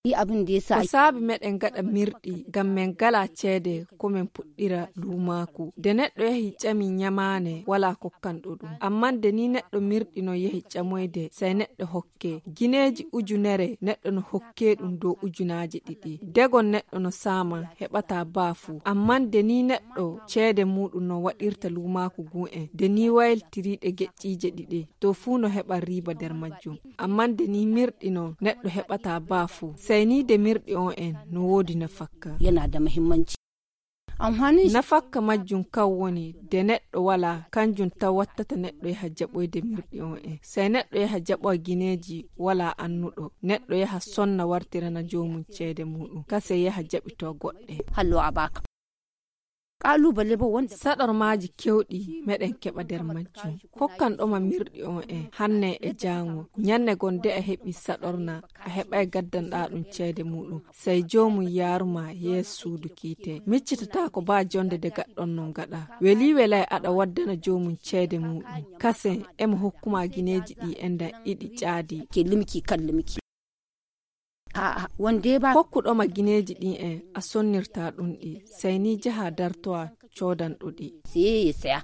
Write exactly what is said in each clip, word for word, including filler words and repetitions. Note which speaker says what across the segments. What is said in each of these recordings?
Speaker 1: yi abin da yasa
Speaker 2: ko sabi meden gada mirdi gam men gala cede ko men puddira lumaku de neddo yahi cami nyamane wala kokkan dodum amma de ni neddo mirdi no yahi camoyde sai neddo hokke gineji ujunere neddo no hokke dum do ujunaji didi degon neddo no sama hebata bafu amma de ni neddo cede mudum no wadirta lumaku gu'en de ni wayl tiride geccije didi to fu no heba riba der majjum amma de ni mirdi no neddo hebata bafu sai ni de mirdi on en no wodi na fakka
Speaker 1: yana da muhimmanci amfani
Speaker 2: na fakka majjum kawwoni de neddo wala kanjum ta wattata neddo ya hajjabo de mirdi on en sai neddo ya hajjabo gineji wala annudo neddo ya sonna wartira na jomun cede mudum kase ya hajjabito godde
Speaker 1: hallo abaka kalubale ba wanda
Speaker 2: sadar maji kewdi meden keba der majjum kokkan do ma mirdi on en hanne e jango nyanne gonde a hebi sadorna a heba gaddan dadum cede mudum sai jomu yaruma yesu dukite miccita ko ba jonde de gaddon non gada weli welay ada waddana jomu cede mudum kase em hukuma gineji di enda idi caadi
Speaker 1: ke limki kan limki a wande ba
Speaker 2: kokkudo ma gineji din en a sonnirta dum di sai ni jaha dartoa codan dudi
Speaker 1: sai sai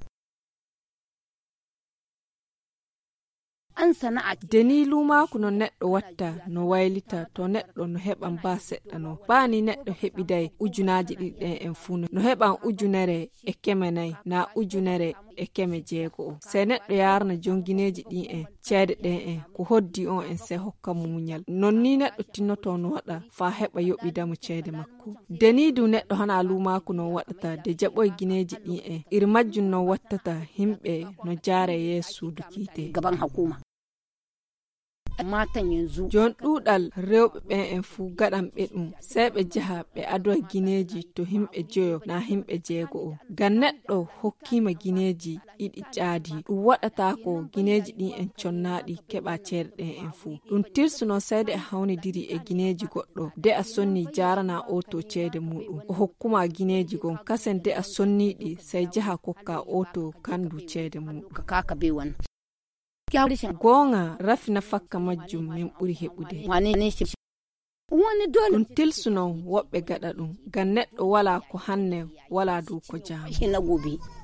Speaker 1: an sana'a
Speaker 2: deni luma kuno neddo watta no waylita to neddo no heban ba sedda no bani neddo hebidai ujunaji didden en funo no heban ujunere e kemenai na ujunere e keme jeego se neddo yarna jongineji din en cede den en ko hoddi on en se hokka munyal nonni neddo tinnoto no wada fa heba yobida mu cede makko deni du neddo hana luma kuno wadata de jaboy gineji din en irmajjun no wattata himbe no jare yesu dukite
Speaker 1: gaban hukuma matan yanzu
Speaker 2: jon dudal rewbe ben en fu gadam be dum sai be jaha be ado gineji to himbe joyo na himbe jeego gan neddo hokkima gineji idi caadi dum wadata ko gineji din en chonnadi keba cede den en fu dum tirsuno sayde hawni diri e gineji goddo de a sonni jarana auto cede mudum o hokkuma gineji gon kasen de a sonni di sai jaha kokka auto kandu cede mudum
Speaker 1: kaka be wan
Speaker 2: gonga rafina fakka majjum min buri hebude
Speaker 1: wani ne shi wani dole
Speaker 2: dum tilsuno wobbe gada dum gan neddo wala ko hanne wala du ko jam
Speaker 1: hina gobe